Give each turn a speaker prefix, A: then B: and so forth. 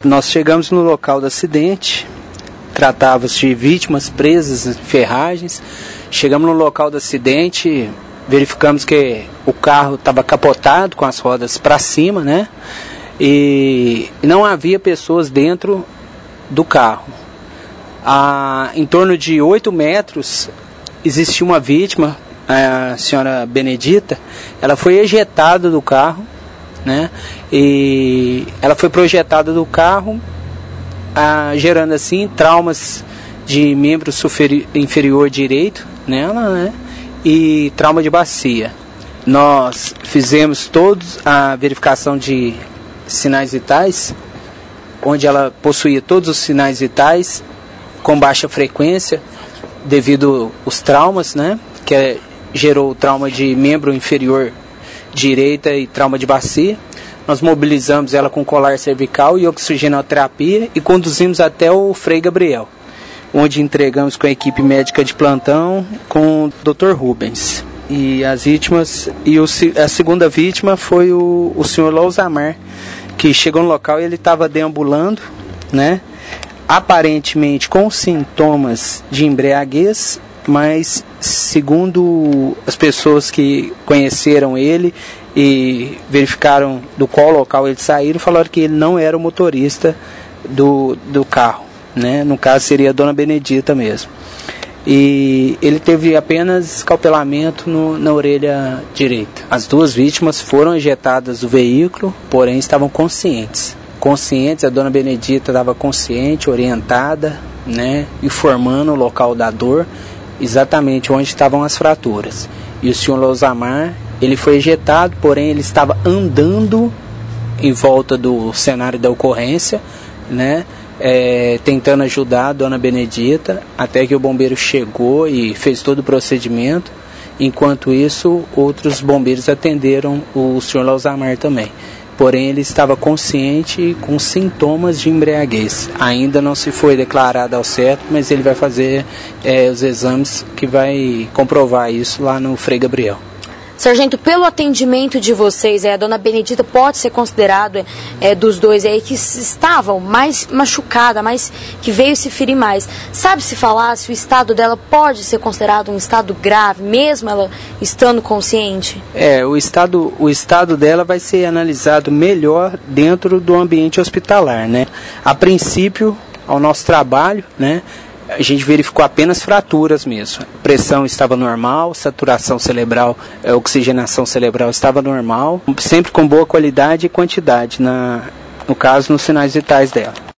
A: Nós chegamos no local do acidente, tratava-se de vítimas presas em ferragens. Chegamos no local do acidente, verificamos que o carro estava capotado com as rodas para cima, né? E não havia pessoas dentro do carro. Em torno de 8 metros existia uma vítima, a senhora Benedita. Ela foi ejetada do carro, né? E ela foi projetada do carro, gerando assim traumas de membro inferior direito nela, né? E trauma de bacia. Nós fizemos todos a verificação de sinais vitais, onde ela possuía todos os sinais vitais com baixa frequência devido aos traumas, né? Que gerou o trauma de membro inferior direita e trauma de bacia. Nós mobilizamos ela com colar cervical e oxigenoterapia e conduzimos até o Frei Gabriel, onde entregamos com a equipe médica de plantão com o Dr. Rubens. E as vítimas, a segunda vítima foi o senhor Lousamar, que chegou no local e ele estava deambulando, né? Aparentemente com sintomas de embriaguez, mas segundo as pessoas que conheceram ele e verificaram do qual local ele saiu, falaram que ele não era o motorista do carro, né? No caso seria a dona Benedita mesmo. E ele teve apenas escalpelamento na orelha direita. As duas vítimas foram ejetadas do veículo, porém estavam conscientes. A dona Benedita estava consciente, orientada, né? Informando o local da dor, exatamente onde estavam as fraturas. E o senhor Lousamar, ele foi ejetado, porém ele estava andando em volta do cenário da ocorrência, né? Tentando ajudar a dona Benedita, até que o bombeiro chegou e fez todo o procedimento. Enquanto isso, outros bombeiros atenderam o senhor Lousamar também. Porém, ele estava consciente com sintomas de embriaguez. Ainda não se foi declarado ao certo, mas ele vai fazer os exames que vai comprovar isso lá no Frei Gabriel.
B: Sargento, pelo atendimento de vocês, a dona Benedita pode ser considerada dos dois aí que estavam mais machucada, mais que veio se ferir mais. Sabe-se falar se o estado dela pode ser considerado um estado grave, mesmo ela estando consciente?
A: O estado dela vai ser analisado melhor dentro do ambiente hospitalar, né? A princípio, ao nosso trabalho, né? A gente verificou apenas fraturas mesmo. A pressão estava normal, saturação cerebral, oxigenação cerebral estava normal, sempre com boa qualidade e quantidade, no caso, nos sinais vitais dela.